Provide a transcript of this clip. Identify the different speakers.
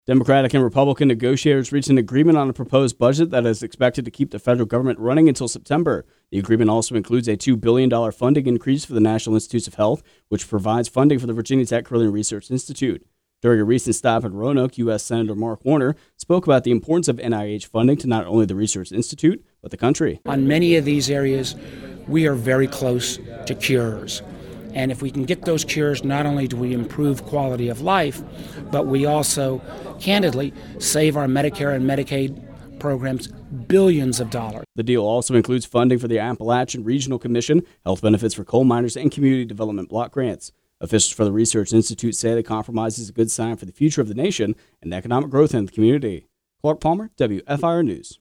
Speaker 1: Democratic and Republican negotiators reached an agreement on a proposed budget that is expected to keep the federal government running until September. The agreement also includes a $2 billion funding increase for the National Institutes of Health, which provides funding for the Virginia Tech Carilion Research Institute. During a recent stop in Roanoke, U.S. Senator Mark Warner spoke about the importance of NIH funding to not only the Research Institute, but the country.
Speaker 2: On many of these areas, we are very close to cures. And if we can get those cures, not only do we improve quality of life, but we also, candidly, save our Medicare and Medicaid programs billions of dollars.
Speaker 1: The deal also includes funding for the Appalachian Regional Commission, health benefits for coal miners, and community development block grants. Officials for the Research Institute say the compromise is a good sign for the future of the nation and economic growth in the community. Clark Palmer, WFIR News.